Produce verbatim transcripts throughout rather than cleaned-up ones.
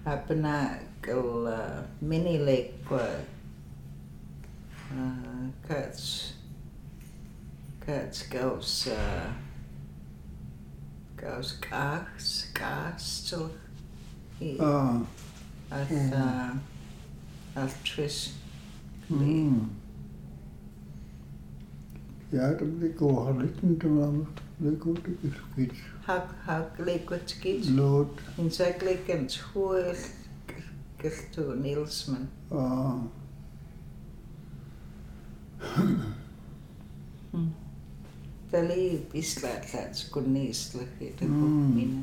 hapna kal mini lake kwa kats kats gaus gaus gas gas so Ah. al altris Mm. Ja, dat ik al gelitten te maken. Ik ook de skits. hak hak lekot skits Lood. in zaklik en school kerto Nielsman Ah. tali pislatlats kunnistlach ita Mm. kukmina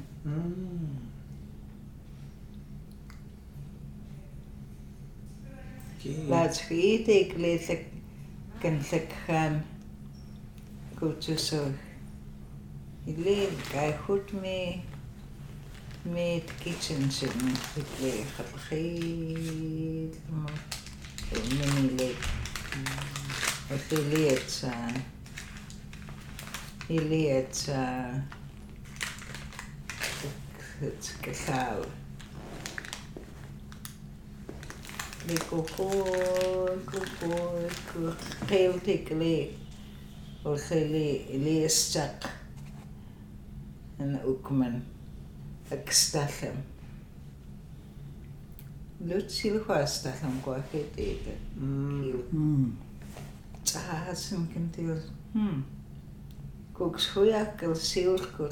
laats giitik litlak kanlakhan kutsuso ilin kaihut me me kitchen sin itli khalkhil mo mini lake affiliate sa affiliate sa kasal Likoko, koko, khel tikli, o kheli liestak, en ukman, akstallem. Lutsil khwastallem kwa khitete. Mm. Tsahasim kintil. Hmm. Koks huyakkel siulkul.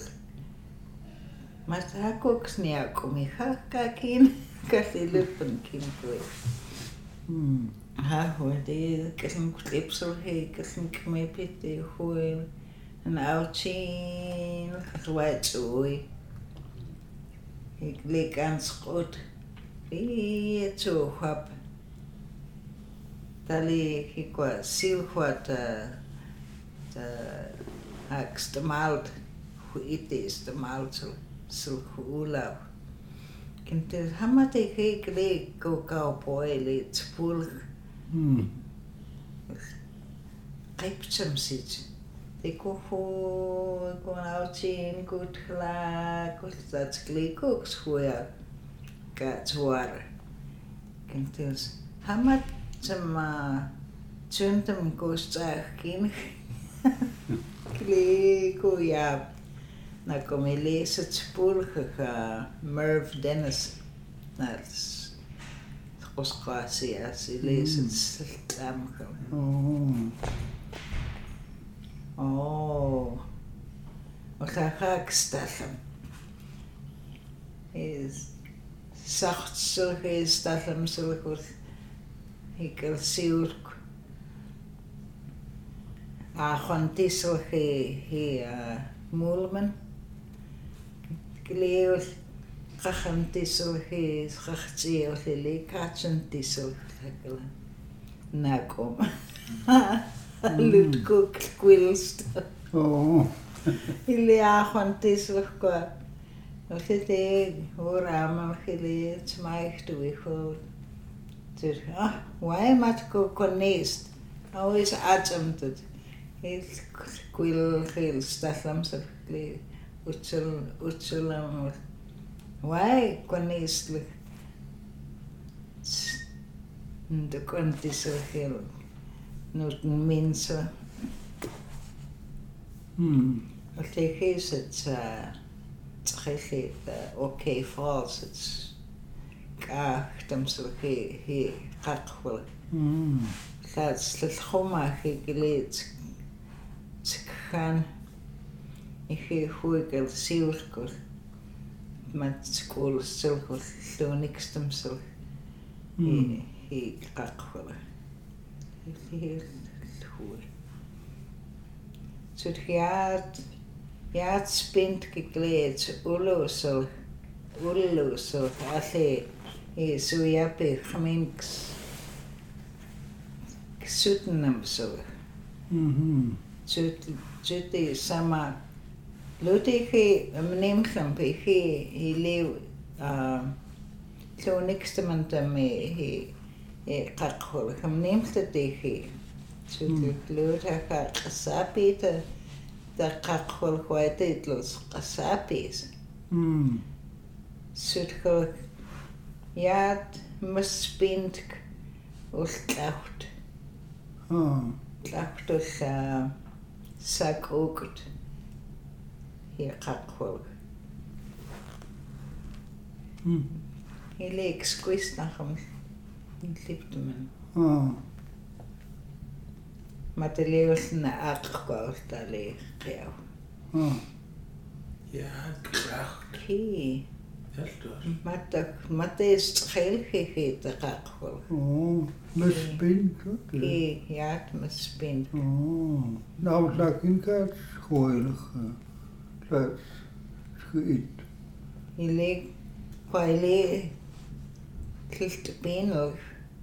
Mata koks niakumi hakkakin. Kasi lupen kinkui. Mm. Ha, hoe die kasim klipsel he, kasim kmepiti huil, en outchin, wat oei. Ik leek aan schot. Ie zo hap. Tali hikwa silhwat ta haks de malt, hoe it is de malt sul hulau. Kintil hamate hekle ko kau poeli spul Mm. qipcham sit. Te ko ho ko outchin gut kla ko dat klikoks hoya ka zwar. Kintil hamat sama tsuntam ko stakin. Kliko ja na kom ik lees het spoor ga Merv Dennis naar Oskasi as ik lees het stam Oh. oh we gaan ga ik staan is zacht zulke staan zulke ik wil ziurk a gewoon tissel he he moelmen Gleos gachan tissel he gachtseo he le katchen tissel hakela nakom lut cook quilst Oh. ile a gewoon tissel kwa of het ora maar gele smaakt we goed dus ah why mat ko konest always attempt heel quil heel stallam so gle Utsul, utsulam, why konistlik? De kontis heel, not minso. Mm. Als je geeft het, het oké vals, het kachtem zo he he kakwel. Mm. Gaat slecht goma geleerd, gaan. Ik ga goed zielkol, met school zulke zo niks te zo. He he kakvel. Heel goed. Zo gaat ja spint gekleed, ulo zo, ulo zo. Alle he zo ja pe geminks. Zuten hem zo. Mhm. Zut zut sama. Lute he neem hem pe he he leef ah zo niks te man me he he kakvel. Hem neemt het he. Zut lute ha kasapita. Da kakvel kwijt het los kasapis. Mm. Zut ge Jaat maspintk ultlaut. Ah, Tlautul uh, sakrukt. Hier kakkwolk. hm, Hele exquist nach dem Liptemen. ah, Mateleus na akkwaus tali qeau. ah, Ja, graag. Ki Heldur. matak mates khelkhe te kakkwolk. oh, met spin, oké. Ki jaat maspint. Oh, nou, dat ik het schooilig. Dat schiet. Hele kwaile kilt benol.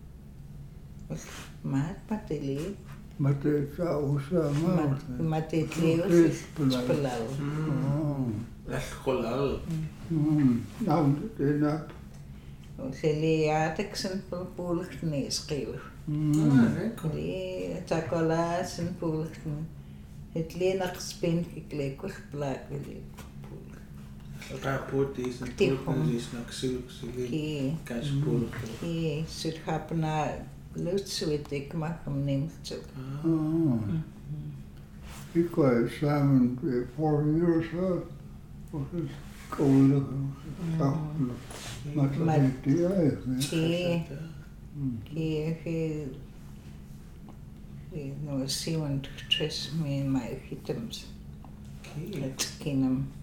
Mat matele Maar het zou samen. mateleus spelal. Oh, Elkolal. hm, nou, dat is dat. Sele jaat sen pulcht ne skriv. Hm, Ah, lekker. Die takola sen pulcht. Het lenak spin geklekos plakeli. Rapport is een Tihom. poort, is nog zulk, zulk. Ki Kaspoort. ki sut hapna lutswitik makam neemt zo. oh. Ik was samen voor uur zo. Was het schooilig. Zachtelijk. Maar dat Maar- is die eigen. Ki Hm. ki ki no siwan tres me my hitems. Oké. Het kinam